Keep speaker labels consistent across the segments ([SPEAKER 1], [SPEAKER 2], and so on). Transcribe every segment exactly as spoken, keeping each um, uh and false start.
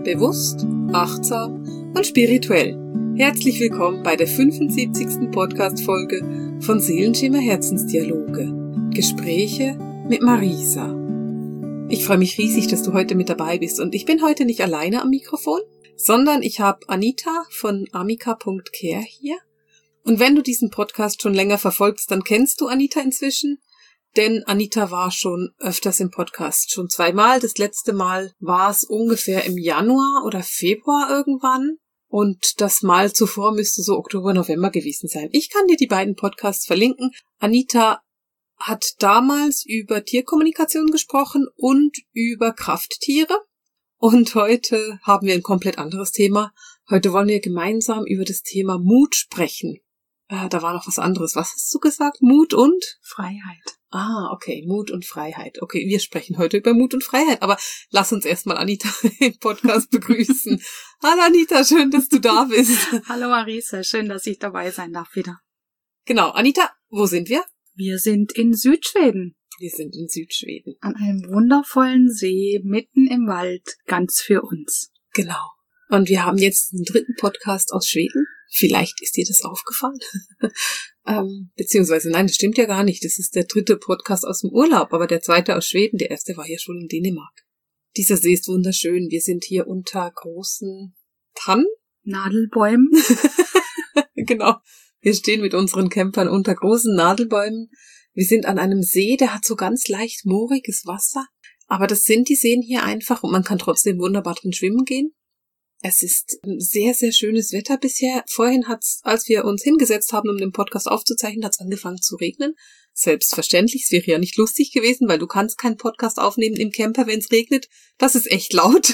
[SPEAKER 1] bewusst, achtsam und spirituell. Herzlich willkommen bei der fünfundsiebzigsten Podcast-Folge von Seelenschimmer Herzensdialoge. Gespräche mit Marisa. Ich freue mich riesig, dass du heute mit dabei bist und ich bin heute nicht alleine am Mikrofon, sondern ich habe Anita von amika punkt care hier. Und wenn du diesen Podcast schon länger verfolgst, dann kennst du Anita inzwischen. Denn Anita war schon öfters im Podcast, schon zweimal. Das letzte Mal war es ungefähr im Januar oder Februar irgendwann. Und das Mal zuvor müsste so Oktober, November gewesen sein. Ich kann dir die beiden Podcasts verlinken. Anita hat damals über Tierkommunikation gesprochen und über Krafttiere. Und heute haben wir ein komplett anderes Thema. Heute wollen wir gemeinsam über das Thema Mut sprechen. Äh, da war noch was anderes. Was hast du gesagt? Mut und?
[SPEAKER 2] Freiheit.
[SPEAKER 1] Ah, okay, Mut und Freiheit. Okay, wir sprechen heute über Mut und Freiheit, aber lass uns erstmal Anita im Podcast begrüßen. Hallo Anita, schön, dass du da bist.
[SPEAKER 2] Hallo Marisa, schön, dass ich dabei sein darf wieder.
[SPEAKER 1] Genau, Anita, wo sind wir?
[SPEAKER 2] Wir sind in Südschweden.
[SPEAKER 1] Wir sind in Südschweden.
[SPEAKER 2] An einem wundervollen See, mitten im Wald, ganz für uns.
[SPEAKER 1] Genau. Und wir haben jetzt einen dritten Podcast aus Schweden. Vielleicht ist dir das aufgefallen. ähm, beziehungsweise, nein, das stimmt ja gar nicht. Das ist der dritte Podcast aus dem Urlaub, aber der zweite aus Schweden, der erste war ja schon in Dänemark. Dieser See ist wunderschön. Wir sind hier unter großen Tannen.
[SPEAKER 2] Nadelbäumen.
[SPEAKER 1] Genau. Wir stehen mit unseren Campern unter großen Nadelbäumen. Wir sind an einem See, der hat so ganz leicht mooriges Wasser. Aber das sind die Seen hier einfach und man kann trotzdem wunderbar drin schwimmen gehen. Es ist sehr, sehr schönes Wetter bisher. Vorhin hat's, als wir uns hingesetzt haben, um den Podcast aufzuzeichnen, hat's angefangen zu regnen. Selbstverständlich, es wäre ja nicht lustig gewesen, weil du kannst keinen Podcast aufnehmen im Camper, wenn es regnet. Das ist echt laut.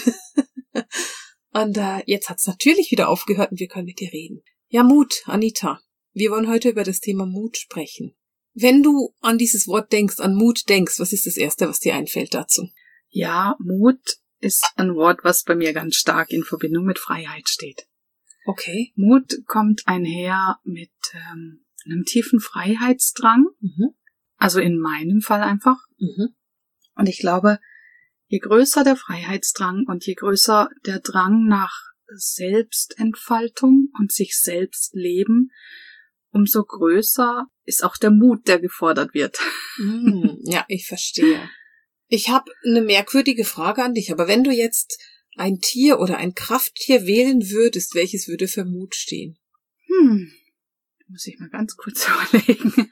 [SPEAKER 1] Und äh, jetzt hat's natürlich wieder aufgehört und wir können mit dir reden. Ja, Mut, Anita. Wir wollen heute über das Thema Mut sprechen. Wenn du an dieses Wort denkst, an Mut denkst, was ist das Erste, was dir einfällt dazu?
[SPEAKER 2] Ja, Mut ist ein Wort, was bei mir ganz stark in Verbindung mit Freiheit steht.
[SPEAKER 1] Okay.
[SPEAKER 2] Mut kommt einher mit ähm, einem tiefen Freiheitsdrang,
[SPEAKER 1] Mhm.
[SPEAKER 2] also in meinem Fall einfach.
[SPEAKER 1] Mhm.
[SPEAKER 2] Und ich glaube, je größer der Freiheitsdrang und je größer der Drang nach Selbstentfaltung und sich selbst leben, umso größer ist auch der Mut, der gefordert wird.
[SPEAKER 1] Mm, ja, ich verstehe. Ich habe eine merkwürdige Frage an dich, aber wenn du jetzt ein Tier oder ein Krafttier wählen würdest, welches würde für Mut stehen?
[SPEAKER 2] Hm, muss ich mal ganz kurz überlegen.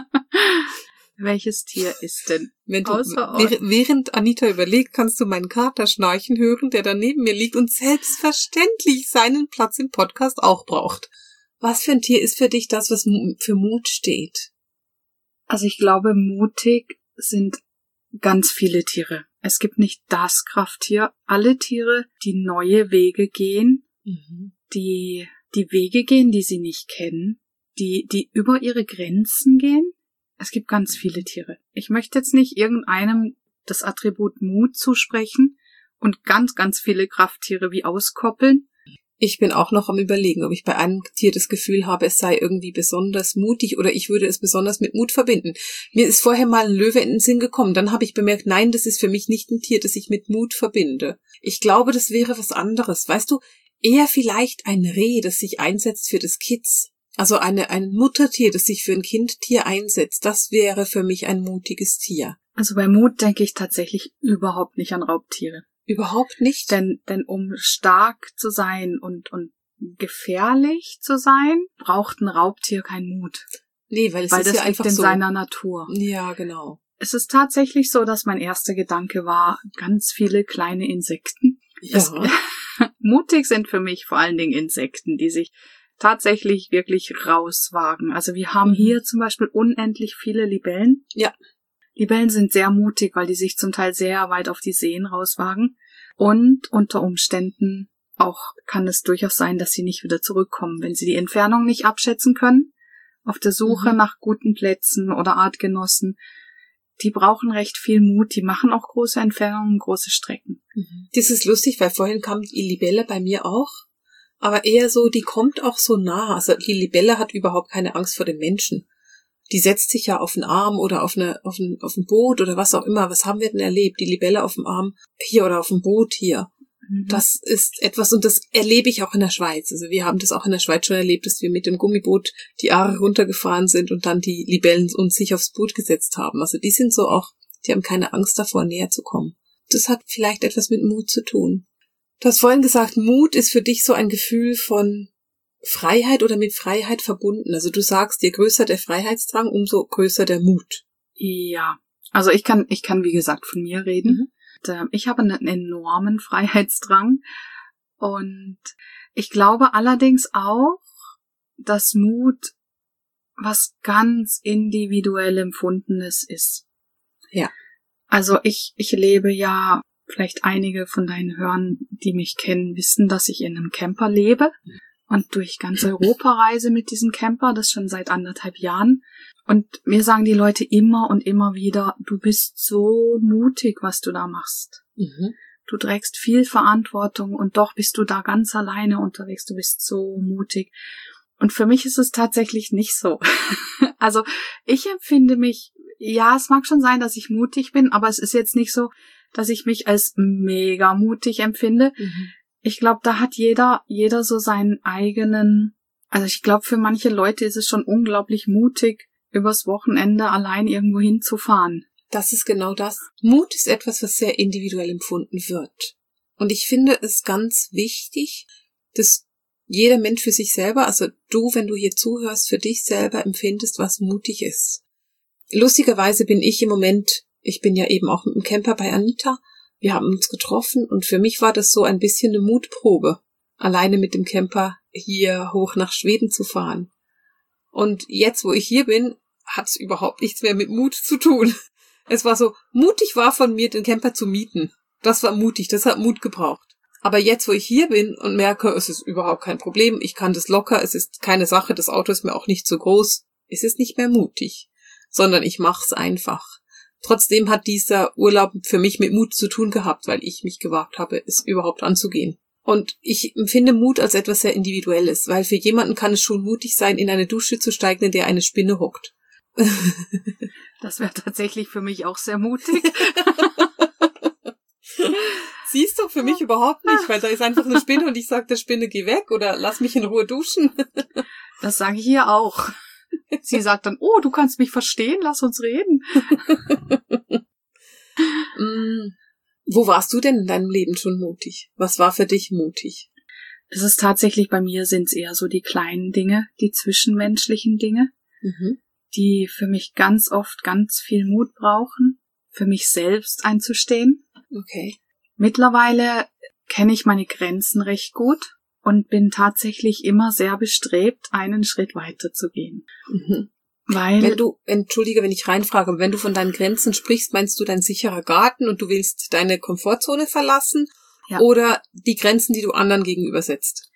[SPEAKER 2] Welches Tier ist denn?
[SPEAKER 1] Wenn du,
[SPEAKER 2] Außer
[SPEAKER 1] während, während Anita überlegt, kannst du meinen Kater schnarchen hören, der da neben mir liegt und selbstverständlich seinen Platz im Podcast auch braucht. Was für ein Tier ist für dich das, was für Mut steht?
[SPEAKER 2] Also ich glaube, mutig sind ganz viele Tiere. Es gibt nicht das Krafttier. Alle Tiere, die neue Wege gehen,
[SPEAKER 1] Mhm.
[SPEAKER 2] die die Wege gehen, die sie nicht kennen, die die über ihre Grenzen gehen. Es gibt ganz viele Tiere. Ich möchte jetzt nicht irgendeinem das Attribut Mut zusprechen und ganz, ganz viele Krafttiere wie auskoppeln.
[SPEAKER 1] Ich bin auch noch am Überlegen, ob ich bei einem Tier das Gefühl habe, es sei irgendwie besonders mutig oder ich würde es besonders mit Mut verbinden. Mir ist vorher mal ein Löwe in den Sinn gekommen, dann habe ich bemerkt, nein, das ist für mich nicht ein Tier, das ich mit Mut verbinde. Ich glaube, das wäre was anderes. Weißt du, eher vielleicht ein Reh, das sich einsetzt für das Kitz. Also eine, ein Muttertier, das sich für ein Kindtier einsetzt. Das wäre für mich ein mutiges Tier.
[SPEAKER 2] Also bei Mut denke ich tatsächlich überhaupt nicht an Raubtiere.
[SPEAKER 1] Überhaupt nicht?
[SPEAKER 2] Denn, denn um stark zu sein und, und gefährlich zu sein, braucht ein Raubtier keinen Mut.
[SPEAKER 1] Nee, weil es
[SPEAKER 2] Weil
[SPEAKER 1] ist
[SPEAKER 2] das
[SPEAKER 1] ja
[SPEAKER 2] liegt
[SPEAKER 1] einfach
[SPEAKER 2] in
[SPEAKER 1] so.
[SPEAKER 2] seiner Natur.
[SPEAKER 1] Ja, genau.
[SPEAKER 2] Es ist tatsächlich so, dass mein erster Gedanke war, ganz viele kleine Insekten.
[SPEAKER 1] Ja.
[SPEAKER 2] Es, mutig sind für mich vor allen Dingen Insekten, die sich tatsächlich wirklich rauswagen. Also wir haben
[SPEAKER 1] Mhm.
[SPEAKER 2] hier zum Beispiel unendlich viele Libellen.
[SPEAKER 1] Ja.
[SPEAKER 2] Libellen sind sehr mutig, weil die sich zum Teil sehr weit auf die Seen rauswagen. Und unter Umständen auch kann es durchaus sein, dass sie nicht wieder zurückkommen, wenn sie die Entfernung nicht abschätzen können, auf der Suche
[SPEAKER 1] Mhm.
[SPEAKER 2] nach guten Plätzen oder Artgenossen. Die brauchen recht viel Mut, die machen auch große Entfernungen, große Strecken.
[SPEAKER 1] Mhm. Das ist lustig, weil vorhin kam die Libelle bei mir auch, aber eher so, die kommt auch so nah. Also die Libelle hat überhaupt keine Angst vor den Menschen. Die setzt sich ja auf einen Arm oder auf eine auf ein auf ein Boot oder was auch immer. Was haben wir denn erlebt? Die Libelle auf dem Arm hier oder auf dem Boot hier. Mhm. Das ist etwas, und das erlebe ich auch in der Schweiz. Also wir haben das auch in der Schweiz schon erlebt, dass wir mit dem Gummiboot die Aare runtergefahren sind und dann die Libellen uns sich aufs Boot gesetzt haben. Also die sind so auch, die haben keine Angst davor, näher zu kommen. Das hat vielleicht etwas mit Mut zu tun. Du hast vorhin gesagt, Mut ist für dich so ein Gefühl von Freiheit oder mit Freiheit verbunden. Also du sagst, je größer der Freiheitsdrang, umso größer der Mut.
[SPEAKER 2] Ja, also ich kann, ich kann wie gesagt von mir reden. Mhm. Ich habe einen enormen Freiheitsdrang und ich glaube allerdings auch, dass Mut was ganz individuell Empfundenes ist.
[SPEAKER 1] Ja.
[SPEAKER 2] Also ich, ich lebe ja, vielleicht einige von deinen Hörern, die mich kennen, wissen, dass ich in einem Camper lebe und durch ganz Europa reise mit diesem Camper, das schon seit anderthalb Jahren. Und mir sagen die Leute immer und immer wieder, du bist so mutig, was du da machst. Mhm. Du trägst viel Verantwortung und doch bist du da ganz alleine unterwegs. Du bist so mutig. Und für mich ist es tatsächlich nicht so. Also ich empfinde mich, ja, es mag schon sein, dass ich mutig bin, aber es ist jetzt nicht so, dass ich mich als mega mutig empfinde. Mhm. Ich glaube, da hat jeder, jeder so seinen eigenen, also ich glaube, für manche Leute ist es schon unglaublich mutig, übers Wochenende allein irgendwo hinzufahren.
[SPEAKER 1] Das ist genau das. Mut ist etwas, was sehr individuell empfunden wird. Und ich finde es ganz wichtig, dass jeder Mensch für sich selber, also du, wenn du hier zuhörst, für dich selber empfindest, was mutig ist. Lustigerweise bin ich im Moment, ich bin ja eben auch mit dem Camper bei Anita, wir haben uns getroffen und für mich war das so ein bisschen eine Mutprobe, alleine mit dem Camper hier hoch nach Schweden zu fahren. Und jetzt, wo ich hier bin, hat es überhaupt nichts mehr mit Mut zu tun. Es war so, mutig war von mir, den Camper zu mieten. Das war mutig, das hat Mut gebraucht. Aber jetzt, wo ich hier bin und merke, es ist überhaupt kein Problem, ich kann das locker, es ist keine Sache, das Auto ist mir auch nicht zu groß, es ist nicht mehr mutig, sondern ich mach's einfach. Trotzdem hat dieser Urlaub für mich mit Mut zu tun gehabt, weil ich mich gewagt habe, es überhaupt anzugehen. Und ich empfinde Mut als etwas sehr Individuelles, weil für jemanden kann es schon mutig sein, in eine Dusche zu steigen, in der eine Spinne hockt.
[SPEAKER 2] Das wäre tatsächlich für mich auch sehr mutig.
[SPEAKER 1] Siehst du, für mich überhaupt nicht, weil da ist einfach eine Spinne und ich sage der Spinne, geh weg oder lass mich in Ruhe duschen.
[SPEAKER 2] Das sage ich hier auch. Sie sagt dann, oh, du kannst mich verstehen, lass uns reden.
[SPEAKER 1] mm, wo warst du denn in deinem Leben schon mutig? Was war für dich mutig?
[SPEAKER 2] Es ist tatsächlich, bei mir sind es eher so die kleinen Dinge, die zwischenmenschlichen Dinge, mhm. die für mich ganz oft ganz viel Mut brauchen, für mich selbst einzustehen.
[SPEAKER 1] Okay.
[SPEAKER 2] Mittlerweile kenne ich meine Grenzen recht gut und bin tatsächlich immer sehr bestrebt, einen Schritt weiter zu gehen.
[SPEAKER 1] Mhm. Weil wenn du, entschuldige, wenn ich reinfrage, wenn du von deinen Grenzen sprichst, meinst du dein sicherer Garten und du willst deine Komfortzone verlassen ja. oder die Grenzen, die du anderen gegenüber setzt?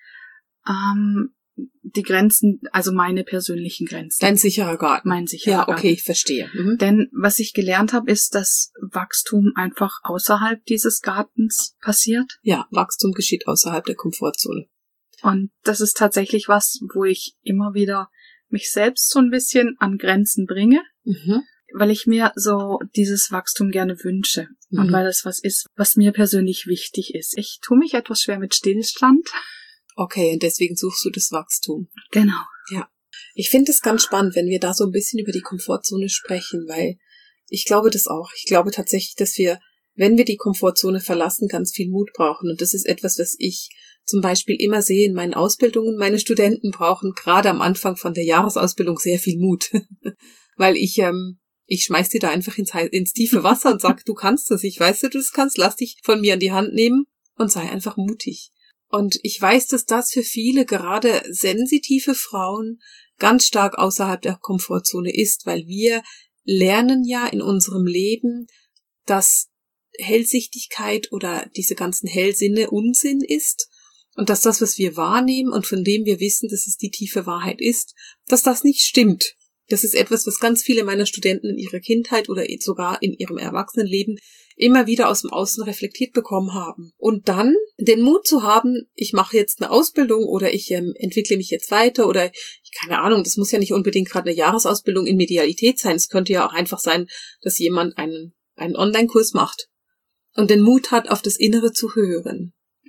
[SPEAKER 2] Ähm, die Grenzen, also meine persönlichen Grenzen.
[SPEAKER 1] Dein sicherer Garten.
[SPEAKER 2] Mein sicherer
[SPEAKER 1] ja,
[SPEAKER 2] Garten.
[SPEAKER 1] Ja, okay, ich verstehe. Mhm.
[SPEAKER 2] Denn was ich gelernt habe, ist, dass Wachstum einfach außerhalb dieses Gartens passiert.
[SPEAKER 1] Ja, Wachstum geschieht außerhalb der Komfortzone.
[SPEAKER 2] Und das ist tatsächlich was, wo ich immer wieder mich selbst so ein bisschen an Grenzen bringe, mhm. weil ich mir so dieses Wachstum gerne wünsche mhm. und weil das was ist, was mir persönlich wichtig ist. Ich tue mich etwas schwer mit Stillstand.
[SPEAKER 1] Okay, und deswegen suchst du das Wachstum.
[SPEAKER 2] Genau.
[SPEAKER 1] Ja. Ich finde es ganz spannend, wenn wir da so ein bisschen über die Komfortzone sprechen, weil ich glaube das auch. Ich glaube tatsächlich, dass wir, wenn wir die Komfortzone verlassen, ganz viel Mut brauchen. Und das ist etwas, was ich zum Beispiel immer sehe in meinen Ausbildungen. Meine Studenten brauchen gerade am Anfang von der Jahresausbildung sehr viel Mut. Weil ich, ähm, ich schmeiß dir da einfach ins, ins tiefe Wasser und sag, du kannst das. Ich weiß, dass du das kannst. Lass dich von mir an die Hand nehmen und sei einfach mutig. Und ich weiß, dass das für viele, gerade sensitive Frauen, ganz stark außerhalb der Komfortzone ist, weil wir lernen ja in unserem Leben, dass Hellsichtigkeit oder diese ganzen Hellsinne Unsinn ist und dass das, was wir wahrnehmen und von dem wir wissen, dass es die tiefe Wahrheit ist, dass das nicht stimmt. Das ist etwas, was ganz viele meiner Studenten in ihrer Kindheit oder sogar in ihrem Erwachsenenleben immer wieder aus dem Außen reflektiert bekommen haben. Und dann den Mut zu haben, ich mache jetzt eine Ausbildung oder ich ähm, entwickle mich jetzt weiter oder, keine Ahnung, das muss ja nicht unbedingt gerade eine Jahresausbildung in Medialität sein. Es könnte ja auch einfach sein, dass jemand einen, einen Online-Kurs macht und den Mut hat, auf das Innere zu hören.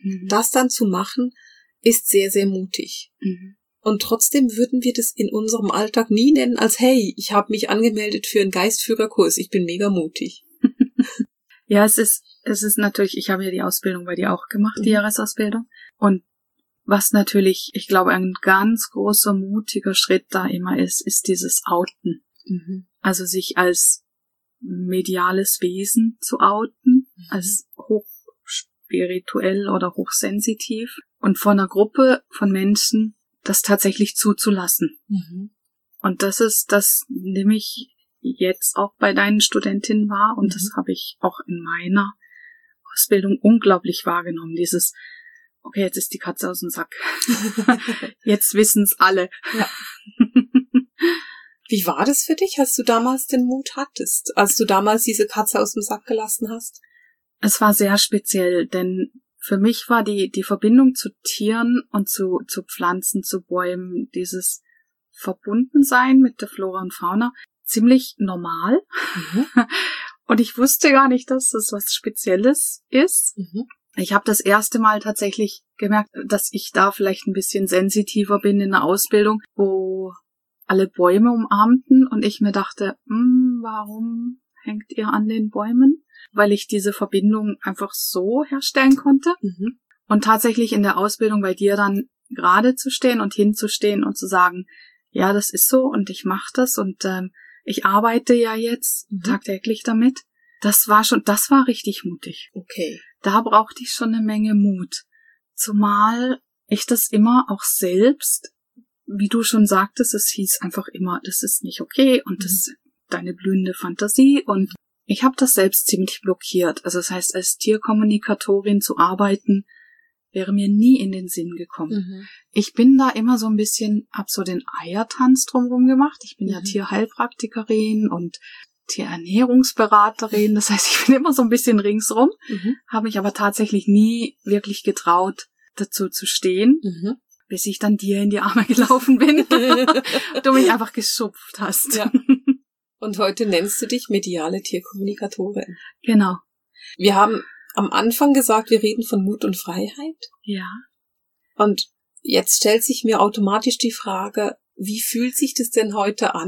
[SPEAKER 1] Mhm. Das dann zu machen, ist sehr, sehr mutig. Mhm. Und trotzdem würden wir das in unserem Alltag nie nennen als, hey, ich habe mich angemeldet für einen Geistführerkurs, ich bin mega mutig.
[SPEAKER 2] Ja, es ist, es ist natürlich, ich habe ja die Ausbildung bei dir auch gemacht, die mhm. Jahresausbildung. Und was natürlich, ich glaube, ein ganz großer, mutiger Schritt da immer ist, ist dieses Outen. Mhm. Also sich als mediales Wesen zu outen, mhm. als hochspirituell oder hochsensitiv und von einer Gruppe von Menschen das tatsächlich zuzulassen. Mhm. Und das ist, das nehme ich jetzt auch bei deinen Studentinnen wahr und mhm. das habe ich auch in meiner Ausbildung unglaublich wahrgenommen. Dieses, okay, jetzt ist die Katze aus dem Sack. Jetzt wissen's alle.
[SPEAKER 1] Ja. Wie war das für dich, als du damals den Mut hattest, als du damals diese Katze aus dem Sack gelassen hast?
[SPEAKER 2] Es war sehr speziell, denn für mich war die die Verbindung zu Tieren und zu zu Pflanzen, zu Bäumen, dieses Verbundensein mit der Flora und Fauna ziemlich normal. Mhm. Und ich wusste gar nicht, dass das was Spezielles ist. Mhm. Ich habe das erste Mal tatsächlich gemerkt, dass ich da vielleicht ein bisschen sensitiver bin in der Ausbildung, wo alle Bäume umarmten und ich mir dachte, hm, warum hängt ihr an den Bäumen? Weil ich diese Verbindung einfach so herstellen konnte. Mhm. Und tatsächlich in der Ausbildung bei dir dann gerade zu stehen und hinzustehen und zu sagen, ja, das ist so und ich mache das und ähm, ich arbeite ja jetzt mhm. tagtäglich damit. Das war schon, das war richtig mutig.
[SPEAKER 1] Okay.
[SPEAKER 2] Da brauchte ich schon eine Menge Mut. Zumal ich das immer auch selbst, wie du schon sagtest, es hieß einfach immer, das ist nicht okay und das ist deine blühende Fantasie und ich habe das selbst ziemlich blockiert. Also das heißt, als Tierkommunikatorin zu arbeiten, wäre mir nie in den Sinn gekommen. Mhm. Ich bin da immer so ein bisschen, hab so den Eiertanz drumherum gemacht. Ich bin mhm. ja Tierheilpraktikerin und Tierernährungsberaterin. Das heißt, ich bin immer so ein bisschen ringsrum, mhm. habe mich aber tatsächlich nie wirklich getraut, dazu zu stehen, mhm. bis ich dann dir in die Arme gelaufen bin und du mich einfach geschupft hast.
[SPEAKER 1] Ja. Und heute nennst du dich mediale Tierkommunikatorin.
[SPEAKER 2] Genau.
[SPEAKER 1] Wir haben am Anfang gesagt, wir reden von Mut und Freiheit.
[SPEAKER 2] Ja.
[SPEAKER 1] Und jetzt stellt sich mir automatisch die Frage, wie fühlt sich das denn heute an,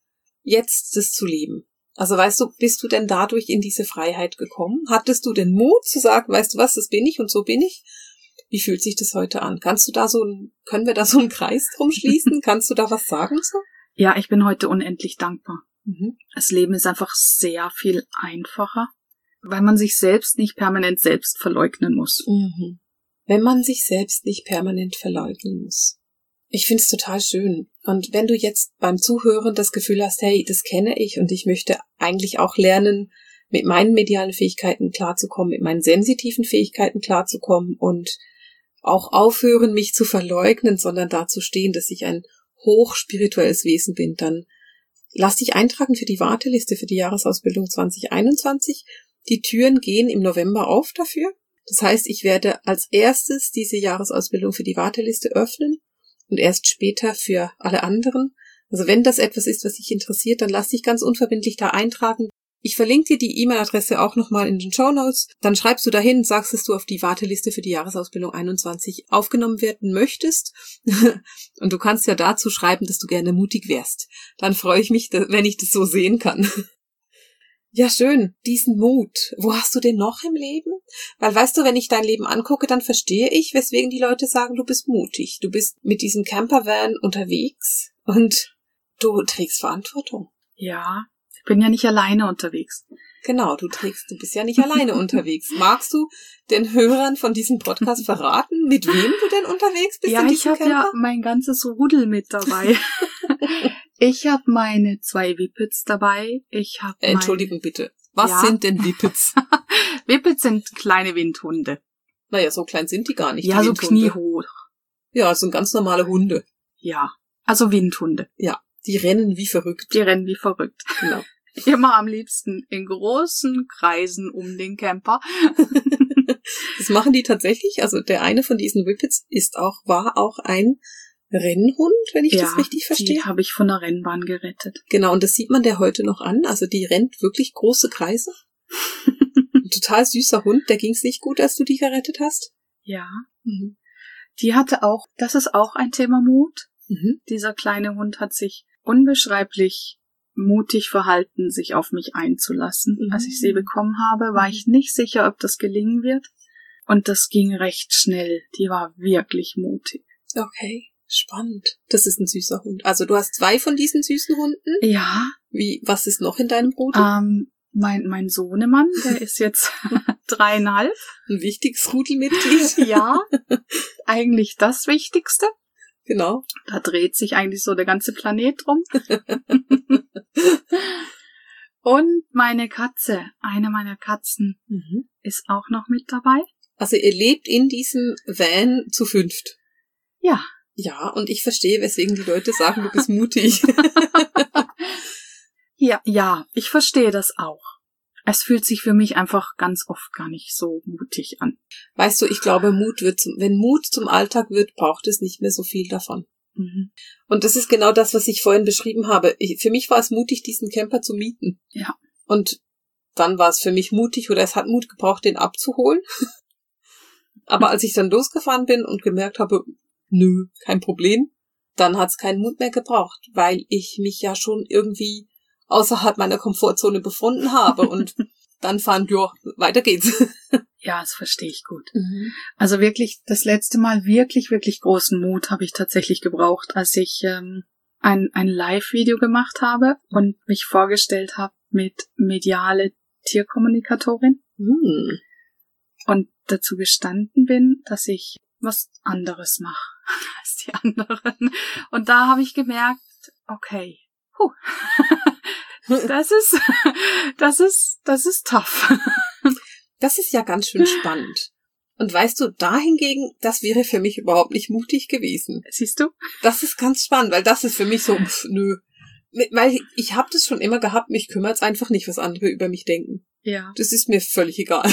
[SPEAKER 1] jetzt das zu leben? Also weißt du, bist du denn dadurch in diese Freiheit gekommen? Hattest du den Mut zu sagen, weißt du was, das bin ich und so bin ich? Wie fühlt sich das heute an? Kannst du da so ein, können wir da so einen Kreis drum schließen? Kannst du da was sagen so?
[SPEAKER 2] Ja, ich bin heute unendlich dankbar. Mhm. Das Leben ist einfach sehr viel einfacher, weil man sich selbst nicht permanent selbst verleugnen muss.
[SPEAKER 1] Mhm. Wenn man sich selbst nicht permanent verleugnen muss. Ich find's total schön. Und wenn du jetzt beim Zuhören das Gefühl hast, hey, das kenne ich und ich möchte eigentlich auch lernen, mit meinen medialen Fähigkeiten klarzukommen, mit meinen sensitiven Fähigkeiten klarzukommen und auch aufhören, mich zu verleugnen, sondern dazu stehen, dass ich ein hochspirituelles Wesen bin, dann lass dich eintragen für die Warteliste für die Jahresausbildung zwanzig einundzwanzig. Die Türen gehen im November auf dafür. Das heißt, ich werde als erstes diese Jahresausbildung für die Warteliste öffnen und erst später für alle anderen. Also wenn das etwas ist, was dich interessiert, dann lass dich ganz unverbindlich da eintragen. Ich verlinke dir die E-Mail-Adresse auch nochmal in den Shownotes. Dann schreibst du dahin, sagst, dass du auf die Warteliste für die Jahresausbildung einundzwanzig aufgenommen werden möchtest. Und du kannst ja dazu schreiben, dass du gerne mutig wärst. Dann freue ich mich, wenn ich das so sehen kann. Ja, schön. Diesen Mut. Wo hast du den noch im Leben? Weil, weißt du, wenn ich dein Leben angucke, dann verstehe ich, weswegen die Leute sagen, du bist mutig. Du bist mit diesem Campervan unterwegs und du trägst Verantwortung.
[SPEAKER 2] Ja. Ich bin ja nicht alleine unterwegs.
[SPEAKER 1] Genau, du trägst, du bist ja nicht alleine unterwegs. Magst du den Hörern von diesem Podcast verraten, mit wem du denn unterwegs bist?
[SPEAKER 2] Ja,
[SPEAKER 1] in
[SPEAKER 2] ich habe ja mein ganzes Rudel mit dabei. Ich habe meine zwei Whippets dabei. Ich habe
[SPEAKER 1] Entschuldigung bitte. Was ja. sind denn Whippets?
[SPEAKER 2] Whippets sind kleine Windhunde.
[SPEAKER 1] Naja, so klein sind die gar nicht.
[SPEAKER 2] Ja, so kniehoch.
[SPEAKER 1] Ja, das sind ganz normale Hunde.
[SPEAKER 2] Ja, also Windhunde.
[SPEAKER 1] Ja, die rennen wie verrückt.
[SPEAKER 2] Die rennen wie verrückt.
[SPEAKER 1] Genau.
[SPEAKER 2] Immer am liebsten in großen Kreisen um den Camper.
[SPEAKER 1] Das machen die tatsächlich. Also der eine von diesen Whippets ist auch, war auch ein Rennhund, wenn ich ja, das richtig verstehe.
[SPEAKER 2] Die habe ich von der Rennbahn gerettet.
[SPEAKER 1] Genau, und das sieht man der heute noch an. Also die rennt wirklich große Kreise. Ein total süßer Hund. Der ging's nicht gut, als du die gerettet hast?
[SPEAKER 2] Ja.
[SPEAKER 1] Mhm.
[SPEAKER 2] Die hatte auch, das ist auch ein Thema Mut.
[SPEAKER 1] Mhm.
[SPEAKER 2] Dieser kleine Hund hat sich unbeschreiblich mutig verhalten, sich auf mich einzulassen.
[SPEAKER 1] Mhm.
[SPEAKER 2] Als ich sie bekommen habe, war ich nicht sicher, ob das gelingen wird. Und das ging recht schnell. Die war wirklich mutig.
[SPEAKER 1] Okay, spannend. Das ist ein süßer Hund. Also du hast zwei von diesen süßen Hunden?
[SPEAKER 2] Ja.
[SPEAKER 1] Wie, was ist noch in deinem Rudel?
[SPEAKER 2] Ähm, mein, mein Sohnemann, der ist jetzt dreieinhalb.
[SPEAKER 1] Ein wichtiges Rudelmitglied.
[SPEAKER 2] Ja, eigentlich das Wichtigste.
[SPEAKER 1] Genau.
[SPEAKER 2] Da dreht sich eigentlich so der ganze Planet drum. Und meine Katze, eine meiner Katzen,
[SPEAKER 1] Mhm.
[SPEAKER 2] ist auch noch mit dabei.
[SPEAKER 1] Also ihr lebt in diesem Van zu fünft.
[SPEAKER 2] Ja.
[SPEAKER 1] Ja, und ich verstehe, weswegen die Leute sagen, du bist mutig.
[SPEAKER 2] Ja, ja, ich verstehe das auch. Es fühlt sich für mich einfach ganz oft gar nicht so mutig an.
[SPEAKER 1] Weißt du, ich glaube, Mut wird zum, wenn Mut zum Alltag wird, braucht es nicht mehr so viel davon.
[SPEAKER 2] Mhm.
[SPEAKER 1] Und das ist genau das, was ich vorhin beschrieben habe. Ich, für mich war es mutig, diesen Camper zu mieten.
[SPEAKER 2] Ja.
[SPEAKER 1] Und dann war es für mich mutig, oder es hat Mut gebraucht, den abzuholen. Aber als ich dann losgefahren bin und gemerkt habe, nö, kein Problem, dann hat es keinen Mut mehr gebraucht, weil ich mich ja schon irgendwie außerhalb meiner Komfortzone befunden habe und dann fand, ja, weiter geht's.
[SPEAKER 2] Ja, das verstehe ich gut.
[SPEAKER 1] Mhm.
[SPEAKER 2] Also wirklich, das letzte Mal wirklich, wirklich großen Mut habe ich tatsächlich gebraucht, als ich ähm, ein, ein Live-Video gemacht habe und mich vorgestellt habe mit mediale Tierkommunikatorin
[SPEAKER 1] Mhm.
[SPEAKER 2] und dazu gestanden bin, dass ich was anderes mache als die anderen. Und da habe ich gemerkt, okay, huh, das ist, das ist, das ist tough.
[SPEAKER 1] Das ist ja ganz schön spannend. Und weißt du, dahingegen, das wäre für mich überhaupt nicht mutig gewesen.
[SPEAKER 2] Siehst du?
[SPEAKER 1] Das ist ganz spannend, weil das ist für mich so, pff, nö. Weil ich habe das schon immer gehabt, mich kümmert's einfach nicht, was andere über mich denken.
[SPEAKER 2] Ja.
[SPEAKER 1] Das ist mir völlig egal.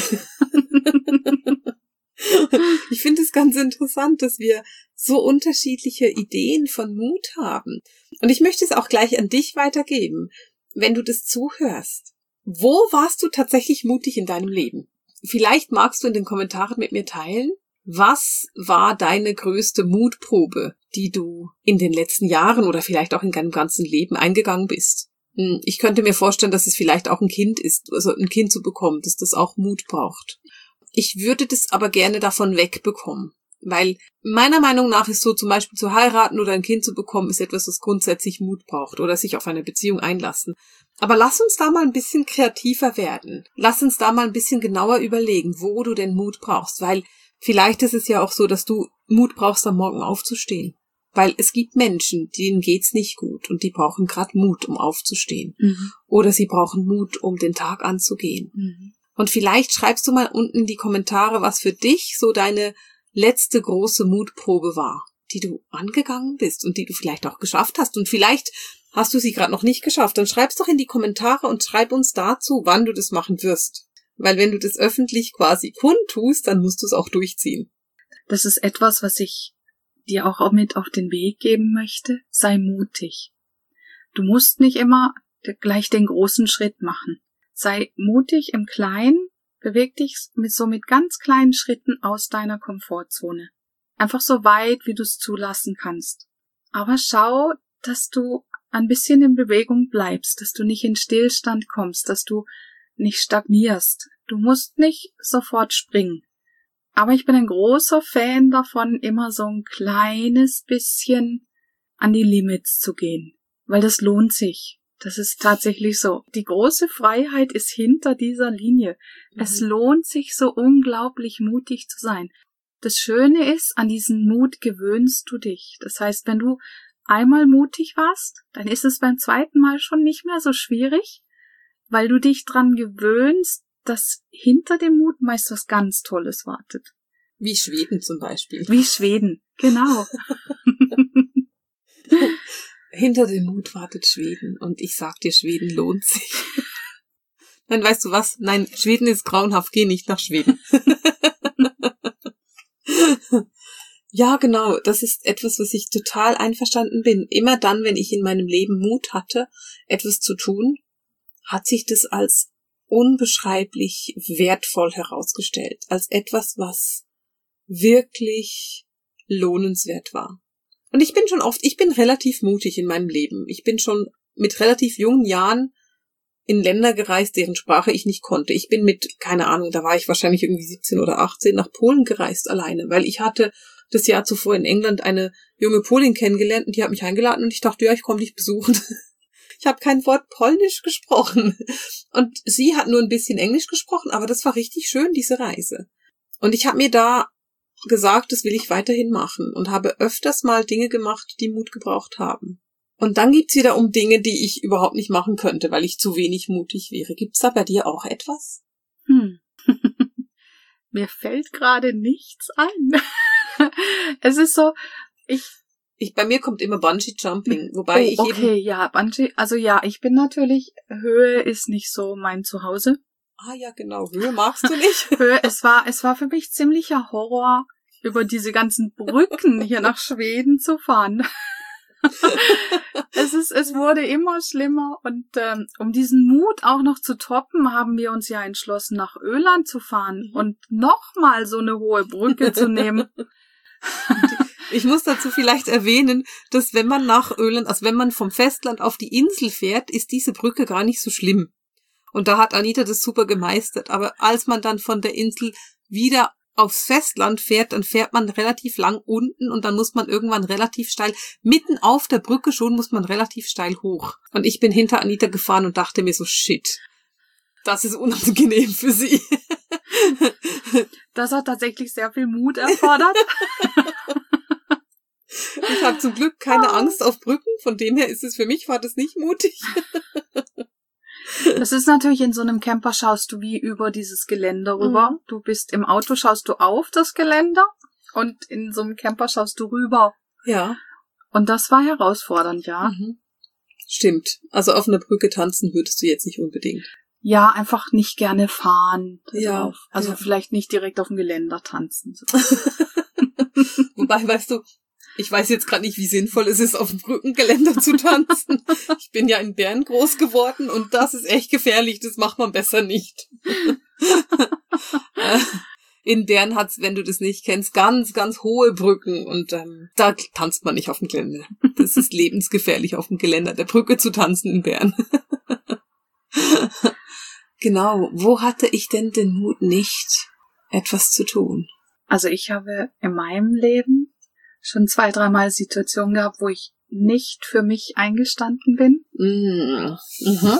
[SPEAKER 1] Ich finde es ganz interessant, dass wir so unterschiedliche Ideen von Mut haben. Und ich möchte es auch gleich an dich weitergeben, wenn du das zuhörst. Wo warst du tatsächlich mutig in deinem Leben? Vielleicht magst du in den Kommentaren mit mir teilen, was war deine größte Mutprobe, die du in den letzten Jahren oder vielleicht auch in deinem ganzen Leben eingegangen bist? Ich könnte mir vorstellen, dass es vielleicht auch ein Kind ist, also ein Kind zu bekommen, dass das auch Mut braucht. Ich würde das aber gerne davon wegbekommen, weil meiner Meinung nach ist so zum Beispiel zu heiraten oder ein Kind zu bekommen, ist etwas, was grundsätzlich Mut braucht oder sich auf eine Beziehung einlassen. Aber lass uns da mal ein bisschen kreativer werden. Lass uns da mal ein bisschen genauer überlegen, wo du denn Mut brauchst, weil vielleicht ist es ja auch so, dass du Mut brauchst, am Morgen aufzustehen. Weil es gibt Menschen, denen geht's nicht gut und die brauchen gerade Mut, um aufzustehen. Mhm. Oder sie brauchen Mut, um den Tag anzugehen. Mhm. Und vielleicht schreibst du mal unten in die Kommentare, was für dich so deine letzte große Mutprobe war, die du angegangen bist und die du vielleicht auch geschafft hast. Und vielleicht hast du sie gerade noch nicht geschafft. Dann schreib's doch in die Kommentare und schreib uns dazu, wann du das machen wirst. Weil wenn du das öffentlich quasi kundtust, dann musst du es auch durchziehen.
[SPEAKER 2] Das ist etwas, was ich dir auch mit auf den Weg geben möchte. Sei mutig. Du musst nicht immer gleich den großen Schritt machen. Sei mutig im Kleinen, beweg dich mit so mit ganz kleinen Schritten aus deiner Komfortzone. Einfach so weit, wie du es zulassen kannst. Aber schau, dass du ein bisschen in Bewegung bleibst, dass du nicht in Stillstand kommst, dass du nicht stagnierst. Du musst nicht sofort springen. Aber ich bin ein großer Fan davon, immer so ein kleines bisschen an die Limits zu gehen, weil das lohnt sich. Das ist tatsächlich so. Die große Freiheit ist hinter dieser Linie. Mhm. Es lohnt sich so unglaublich mutig zu sein. Das Schöne ist, an diesen Mut gewöhnst du dich. Das heißt, wenn du einmal mutig warst, dann ist es beim zweiten Mal schon nicht mehr so schwierig, weil du dich dran gewöhnst, dass hinter dem Mut meist was ganz Tolles wartet.
[SPEAKER 1] Wie Schweden zum Beispiel.
[SPEAKER 2] Wie Schweden, genau.
[SPEAKER 1] Hinter dem Mut wartet Schweden. Und ich sag dir, Schweden lohnt sich. Nein, weißt du was? Nein, Schweden ist grauenhaft. Geh nicht nach Schweden. Ja, genau. Das ist etwas, was ich total einverstanden bin. Immer dann, wenn ich in meinem Leben Mut hatte, etwas zu tun, hat sich das als unbeschreiblich wertvoll herausgestellt. Als etwas, was wirklich lohnenswert war. Und ich bin schon oft, ich bin relativ mutig in meinem Leben. Ich bin schon mit relativ jungen Jahren in Länder gereist, deren Sprache ich nicht konnte. Ich bin mit, keine Ahnung, da war ich wahrscheinlich irgendwie siebzehn oder achtzehn, nach Polen gereist alleine, weil ich hatte das Jahr zuvor in England eine junge Polin kennengelernt und die hat mich eingeladen und ich dachte, ja, ich komme dich besuchen. Ich habe kein Wort Polnisch gesprochen und sie hat nur ein bisschen Englisch gesprochen, aber das war richtig schön, diese Reise. Und ich habe mir da gesagt, das will ich weiterhin machen und habe öfters mal Dinge gemacht, die Mut gebraucht haben. Und dann gibt's wiederum Dinge, die ich überhaupt nicht machen könnte, weil ich zu wenig mutig wäre. Gibt's da bei dir auch etwas?
[SPEAKER 2] Hm. Mir fällt gerade nichts ein. Es ist so, ich...
[SPEAKER 1] ich bei mir kommt immer Bungee-Jumping, wobei
[SPEAKER 2] oh,
[SPEAKER 1] ich
[SPEAKER 2] okay,
[SPEAKER 1] eben...
[SPEAKER 2] Okay, ja, Bungee, also ja, ich bin natürlich, Höhe ist nicht so mein Zuhause.
[SPEAKER 1] Ah ja, genau, Höhe magst du nicht.
[SPEAKER 2] Höhe, es war, es war für mich ziemlicher Horror, über diese ganzen Brücken hier nach Schweden zu fahren. es ist, es wurde immer schlimmer und ähm, um diesen Mut auch noch zu toppen, haben wir uns ja entschlossen, nach Öland zu fahren und nochmal so eine hohe Brücke zu nehmen.
[SPEAKER 1] Ich muss dazu vielleicht erwähnen, dass wenn man nach Öland, also wenn man vom Festland auf die Insel fährt, ist diese Brücke gar nicht so schlimm. Und da hat Anita das super gemeistert. Aber als man dann von der Insel wieder aufs Festland fährt, dann fährt man relativ lang unten und dann muss man irgendwann relativ steil, mitten auf der Brücke schon, muss man relativ steil hoch. Und ich bin hinter Anita gefahren und dachte mir so, shit, das ist unangenehm für sie.
[SPEAKER 2] Das hat tatsächlich sehr viel Mut erfordert.
[SPEAKER 1] Ich habe zum Glück keine Angst auf Brücken, von dem her ist es für mich, war das nicht mutig.
[SPEAKER 2] Das ist natürlich, in so einem Camper schaust du wie über dieses Geländer rüber. Mhm. Du bist im Auto, schaust du auf das Geländer und in so einem Camper schaust du rüber.
[SPEAKER 1] Ja.
[SPEAKER 2] Und das war herausfordernd, ja.
[SPEAKER 1] Mhm. Stimmt. Also auf einer Brücke tanzen würdest du jetzt nicht unbedingt.
[SPEAKER 2] Ja, einfach nicht gerne fahren.
[SPEAKER 1] Ja.
[SPEAKER 2] Auf. Also
[SPEAKER 1] ja. Vielleicht
[SPEAKER 2] nicht direkt auf dem Geländer tanzen. So.
[SPEAKER 1] Wobei, weißt du, ich weiß jetzt gerade nicht, wie sinnvoll es ist, auf dem Brückengeländer zu tanzen. Ich bin ja in Bern groß geworden und das ist echt gefährlich, das macht man besser nicht. In Bern hat's, wenn du das nicht kennst, ganz, ganz hohe Brücken und ähm, da tanzt man nicht auf dem Geländer. Das ist lebensgefährlich, auf dem Geländer der Brücke zu tanzen in Bern. Genau, wo hatte ich denn den Mut nicht, etwas zu tun?
[SPEAKER 2] Also ich habe in meinem Leben schon zwei, dreimal Situationen gehabt, wo ich nicht für mich eingestanden bin.
[SPEAKER 1] Mm. Mhm.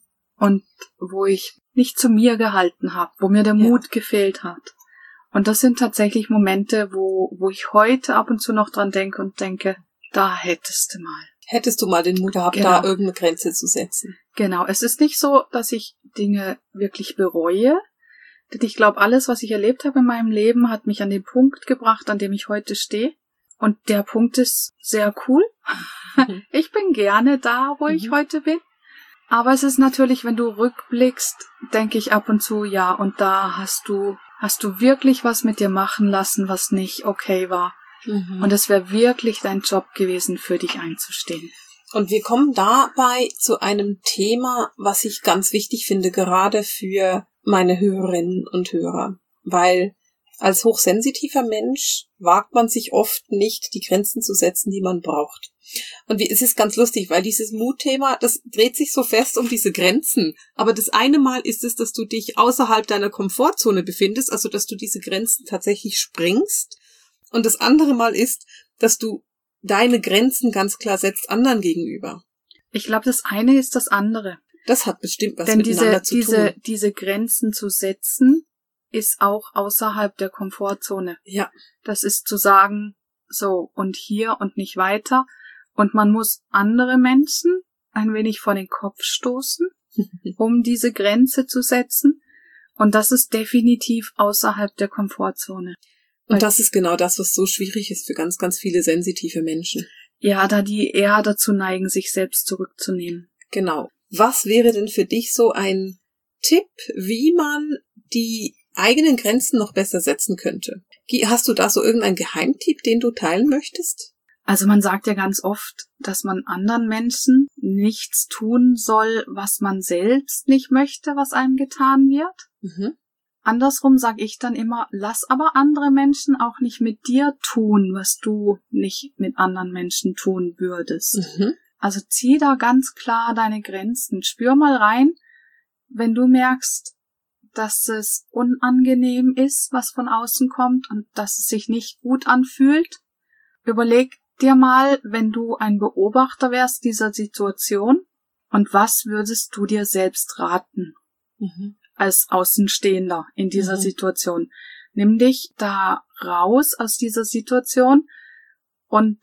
[SPEAKER 2] Und wo ich nicht zu mir gehalten habe, wo mir der
[SPEAKER 1] ja.
[SPEAKER 2] Mut gefehlt hat. Und das sind tatsächlich Momente, wo wo ich heute ab und zu noch dran denke und denke, da hättest du mal.
[SPEAKER 1] Hättest du mal den Mut gehabt, genau. da irgendeine Grenze zu setzen.
[SPEAKER 2] Genau, es ist nicht so, dass ich Dinge wirklich bereue. Denn ich glaube, alles, was ich erlebt habe in meinem Leben, hat mich an den Punkt gebracht, an dem ich heute stehe. Und der Punkt ist sehr cool. Mhm. Ich bin gerne da, wo mhm. ich heute bin. Aber es ist natürlich, wenn du rückblickst, denke ich ab und zu, ja, und da hast du, hast du wirklich was mit dir machen lassen, was nicht okay war. Mhm. Und es wäre wirklich dein Job gewesen, für dich einzustehen.
[SPEAKER 1] Und wir kommen dabei zu einem Thema, was ich ganz wichtig finde, gerade für meine Hörerinnen und Hörer. Weil als hochsensitiver Mensch wagt man sich oft nicht, die Grenzen zu setzen, die man braucht. Und wie, es ist ganz lustig, weil dieses Mutthema, das dreht sich so fest um diese Grenzen. Aber das eine Mal ist es, dass du dich außerhalb deiner Komfortzone befindest, also dass du diese Grenzen tatsächlich springst. Und das andere Mal ist, dass du deine Grenzen ganz klar setzt anderen gegenüber.
[SPEAKER 2] Ich glaube, das eine ist das andere.
[SPEAKER 1] Das hat bestimmt was
[SPEAKER 2] Denn
[SPEAKER 1] miteinander
[SPEAKER 2] diese,
[SPEAKER 1] zu
[SPEAKER 2] diese,
[SPEAKER 1] tun.
[SPEAKER 2] diese Grenzen zu setzen, ist auch außerhalb der Komfortzone.
[SPEAKER 1] Ja.
[SPEAKER 2] Das ist zu sagen, so und hier und nicht weiter. Und man muss andere Menschen ein wenig vor den Kopf stoßen, um diese Grenze zu setzen. Und das ist definitiv außerhalb der Komfortzone.
[SPEAKER 1] Und das ist genau das, was so schwierig ist für ganz, ganz viele sensitive Menschen.
[SPEAKER 2] Ja, da die eher dazu neigen, sich selbst zurückzunehmen.
[SPEAKER 1] Genau. Was wäre denn für dich so ein Tipp, wie man die eigenen Grenzen noch besser setzen könnte? Hast du da so irgendeinen Geheimtipp, den du teilen möchtest?
[SPEAKER 2] Also man sagt ja ganz oft, dass man anderen Menschen nichts tun soll, was man selbst nicht möchte, was einem getan wird.
[SPEAKER 1] Mhm.
[SPEAKER 2] andersrum sage ich dann immer, lass aber andere Menschen auch nicht mit dir tun, was du nicht mit anderen Menschen tun würdest.
[SPEAKER 1] Mhm.
[SPEAKER 2] Also zieh da ganz klar deine Grenzen. Spür mal rein, wenn du merkst, dass es unangenehm ist, was von außen kommt und dass es sich nicht gut anfühlt. Überleg dir mal, wenn du ein Beobachter wärst dieser Situation, und was würdest du dir selbst raten?
[SPEAKER 1] Mhm.
[SPEAKER 2] Als Außenstehender in dieser
[SPEAKER 1] Mhm.
[SPEAKER 2] Situation. Nimm dich da raus aus dieser Situation und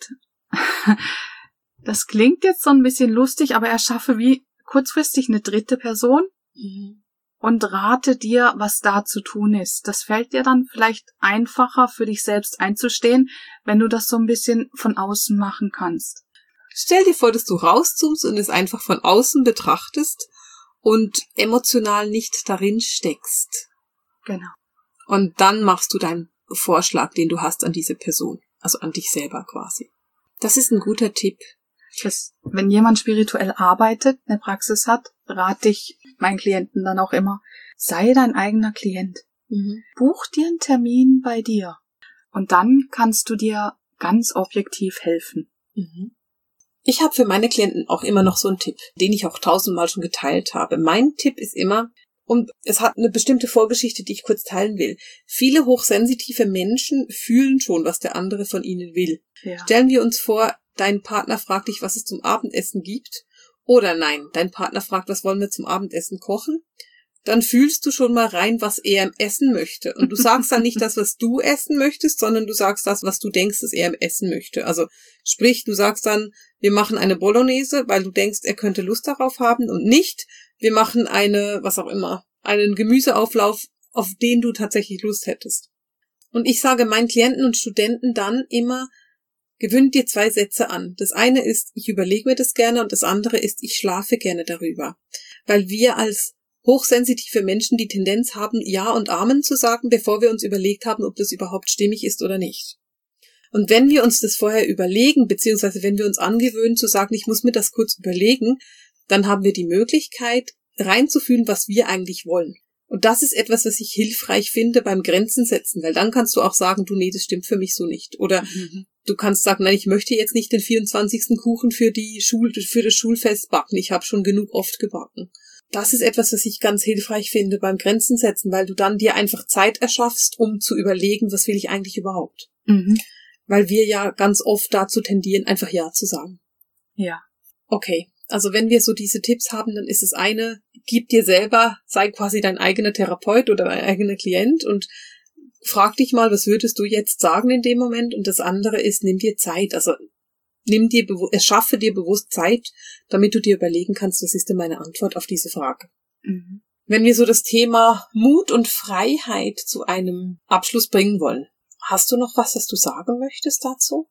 [SPEAKER 2] das klingt jetzt so ein bisschen lustig, aber erschaffe wie kurzfristig eine dritte Person
[SPEAKER 1] Mhm.
[SPEAKER 2] und rate dir, was da zu tun ist. Das fällt dir dann vielleicht einfacher für dich selbst einzustehen, wenn du das so ein bisschen von außen machen kannst.
[SPEAKER 1] Stell dir vor, dass du rauszoomst und es einfach von außen betrachtest und emotional nicht darin steckst.
[SPEAKER 2] Genau.
[SPEAKER 1] Und dann machst du deinen Vorschlag, den du hast an diese Person, also an dich selber quasi. Das ist ein guter Tipp.
[SPEAKER 2] Das, wenn jemand spirituell arbeitet, eine Praxis hat, rate ich meinen Klienten dann auch immer, sei dein eigener Klient.
[SPEAKER 1] Mhm.
[SPEAKER 2] Buch dir einen Termin bei dir. Und dann kannst du dir ganz objektiv helfen.
[SPEAKER 1] Mhm. Ich habe für meine Klienten auch immer noch so einen Tipp, den ich auch tausendmal schon geteilt habe. Mein Tipp ist immer, und es hat eine bestimmte Vorgeschichte, die ich kurz teilen will. Viele hochsensitive Menschen fühlen schon, was der andere von ihnen will.
[SPEAKER 2] Ja.
[SPEAKER 1] Stellen wir uns vor, dein Partner fragt dich, was es zum Abendessen gibt. Oder nein, dein Partner fragt, was wollen wir zum Abendessen kochen. Dann fühlst du schon mal rein, was er essen möchte. Und du sagst dann nicht das, was du essen möchtest, sondern du sagst das, was du denkst, dass er essen möchte. Also sprich, du sagst dann, wir machen eine Bolognese, weil du denkst, er könnte Lust darauf haben, und nicht, wir machen eine, was auch immer, einen Gemüseauflauf, auf den du tatsächlich Lust hättest. Und ich sage meinen Klienten und Studenten dann immer, gewöhnt dir zwei Sätze an. Das eine ist, ich überlege mir das gerne, und das andere ist, ich schlafe gerne darüber. Weil wir als hochsensitive Menschen die Tendenz haben, Ja und Amen zu sagen, bevor wir uns überlegt haben, ob das überhaupt stimmig ist oder nicht. Und wenn wir uns das vorher überlegen, beziehungsweise wenn wir uns angewöhnen zu sagen, ich muss mir das kurz überlegen, dann haben wir die Möglichkeit, reinzufühlen, was wir eigentlich wollen. Und das ist etwas, was ich hilfreich finde beim Grenzen setzen, weil dann kannst du auch sagen, du, nee, das stimmt für mich so nicht. Oder
[SPEAKER 2] Mhm.
[SPEAKER 1] du kannst sagen, nein, ich möchte jetzt nicht den vierundzwanzigsten Kuchen für die Schul- für das Schulfest backen, ich habe schon genug oft gebacken. Das ist etwas, was ich ganz hilfreich finde beim Grenzen setzen, weil du dann dir einfach Zeit erschaffst, um zu überlegen, was will ich eigentlich überhaupt.
[SPEAKER 2] Mhm.
[SPEAKER 1] Weil wir ja ganz oft dazu tendieren, einfach Ja zu sagen.
[SPEAKER 2] Ja.
[SPEAKER 1] Okay, also wenn wir so diese Tipps haben, dann ist es eine, gib dir selber, sei quasi dein eigener Therapeut oder dein eigener Klient und frag dich mal, was würdest du jetzt sagen in dem Moment? Und das andere ist, nimm dir Zeit, also nimm dir, erschaffe dir bewusst Zeit, damit du dir überlegen kannst, was ist denn meine Antwort auf diese Frage.
[SPEAKER 2] Mhm.
[SPEAKER 1] Wenn wir so das Thema Mut und Freiheit zu einem Abschluss bringen wollen, hast du noch was, was du sagen möchtest dazu?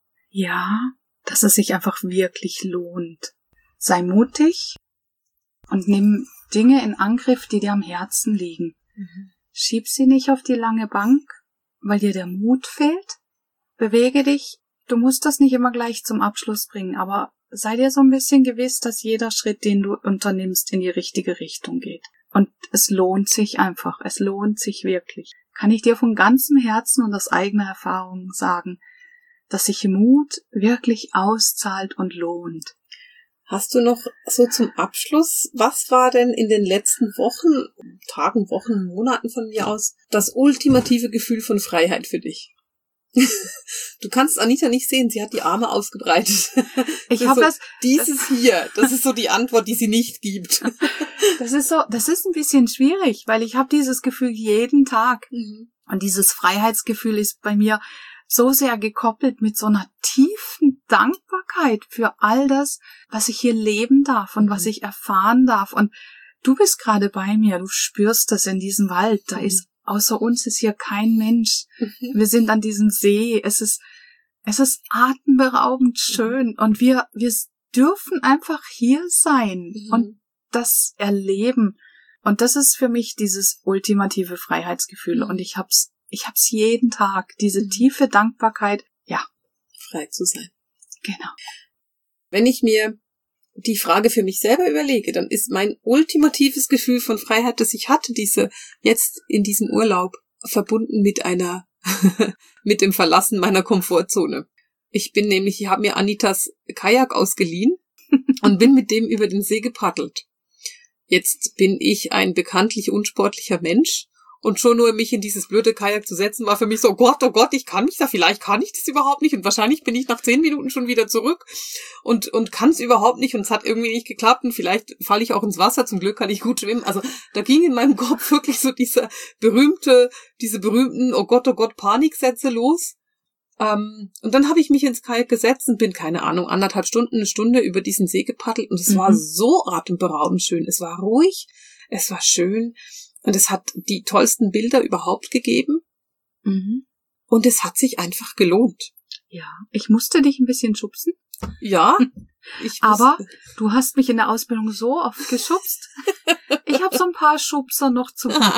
[SPEAKER 2] Ja, dass es sich einfach wirklich lohnt. Sei mutig und nimm Dinge in Angriff, die dir am Herzen liegen.
[SPEAKER 1] Mhm.
[SPEAKER 2] Schieb sie nicht auf die lange Bank, weil dir der Mut fehlt. Bewege dich. Du musst das nicht immer gleich zum Abschluss bringen, aber sei dir so ein bisschen gewiss, dass jeder Schritt, den du unternimmst, in die richtige Richtung geht. Und es lohnt sich einfach. Es lohnt sich wirklich. Kann ich dir von ganzem Herzen und aus eigener Erfahrung sagen, dass sich Mut wirklich auszahlt und lohnt.
[SPEAKER 1] Hast du noch so zum Abschluss, was war denn in den letzten Wochen, Tagen, Wochen, Monaten von mir aus, das ultimative Gefühl von Freiheit für dich? Du kannst Anita nicht sehen, sie hat die Arme ausgebreitet.
[SPEAKER 2] Ich habe
[SPEAKER 1] so,
[SPEAKER 2] das
[SPEAKER 1] dieses
[SPEAKER 2] das,
[SPEAKER 1] hier, das ist so die Antwort, die sie nicht gibt.
[SPEAKER 2] Das ist so, das ist ein bisschen schwierig, weil ich habe dieses Gefühl jeden Tag.
[SPEAKER 1] Mhm.
[SPEAKER 2] Und dieses Freiheitsgefühl ist bei mir so sehr gekoppelt mit so einer tiefen Dankbarkeit für all das, was ich hier leben darf und mhm. was ich erfahren darf. Und du bist gerade bei mir, du spürst das in diesem Wald. Da mhm. ist außer uns ist hier kein Mensch. Mhm. Wir sind an diesem See. Es ist, es ist atemberaubend schön. Mhm. Und wir, wir dürfen einfach hier sein mhm. und das erleben. Und das ist für mich dieses ultimative Freiheitsgefühl. Mhm. Und ich hab's, ich hab's jeden Tag. Diese mhm. tiefe Dankbarkeit, ja.
[SPEAKER 1] Frei zu sein.
[SPEAKER 2] Genau.
[SPEAKER 1] Wenn ich mir die Frage für mich selber überlege, dann ist mein ultimatives Gefühl von Freiheit, das ich hatte, diese jetzt in diesem Urlaub, verbunden mit einer, mit dem Verlassen meiner Komfortzone. Ich bin nämlich, ich habe mir Anitas Kajak ausgeliehen und bin mit dem über den See gepaddelt. Jetzt bin ich ein bekanntlich unsportlicher Mensch und schon nur mich in dieses blöde Kajak zu setzen, war für mich so, oh Gott, oh Gott, ich kann mich da, vielleicht kann ich das überhaupt nicht und wahrscheinlich bin ich nach zehn Minuten schon wieder zurück und und kann es überhaupt nicht und es hat irgendwie nicht geklappt und vielleicht falle ich auch ins Wasser, zum Glück kann ich gut schwimmen. Also da ging in meinem Kopf wirklich so dieser berühmte, diese berühmten, oh Gott, oh Gott, Paniksätze los. Ähm, und dann habe ich mich ins Kajak gesetzt und bin, keine Ahnung, anderthalb Stunden, eine Stunde über diesen See gepaddelt und es mhm. war so atemberaubend schön. Es war ruhig, es war schön. Und es hat die tollsten Bilder überhaupt gegeben. Mhm. Und es hat sich einfach gelohnt.
[SPEAKER 2] Ja, ich musste dich ein bisschen schubsen.
[SPEAKER 1] Ja. Ich
[SPEAKER 2] aber du hast mich in der Ausbildung so oft geschubst. Ich habe so ein paar Schubser noch zu gut.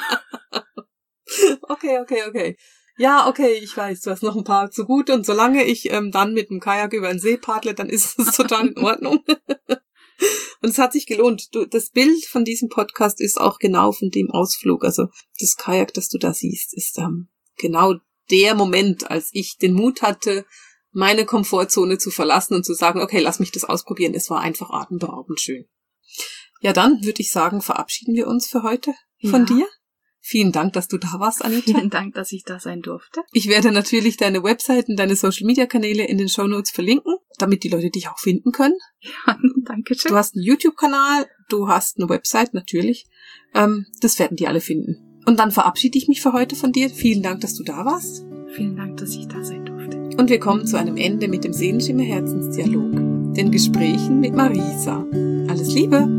[SPEAKER 1] Okay, okay, okay. Ja, okay, ich weiß, du hast noch ein paar zu gut. Und solange ich ähm, dann mit dem Kajak über den See paddle, dann ist es total in Ordnung. Und es hat sich gelohnt. Du, das Bild von diesem Podcast ist auch genau von dem Ausflug. Also das Kajak, das du da siehst, ist ähm, genau der Moment, als ich den Mut hatte, meine Komfortzone zu verlassen und zu sagen, okay, lass mich das ausprobieren. Es war einfach atemberaubend schön. Ja, dann würde ich sagen, verabschieden wir uns für heute von ja. dir. Vielen Dank, dass du da warst, Anita.
[SPEAKER 2] Vielen Dank, dass ich da sein durfte.
[SPEAKER 1] Ich werde natürlich deine Webseiten, deine Social-Media-Kanäle in den Shownotes verlinken, damit die Leute dich auch finden können.
[SPEAKER 2] Ja, danke schön.
[SPEAKER 1] Du hast einen YouTube-Kanal, du hast eine Website, natürlich. Ähm, das werden die alle finden. Und dann verabschiede ich mich für heute von dir. Vielen Dank, dass du da warst.
[SPEAKER 2] Vielen Dank, dass ich da sein durfte.
[SPEAKER 1] Und wir kommen zu einem Ende mit dem Seelenschimmer Herzensdialog, den Gesprächen mit Marisa. Alles Liebe!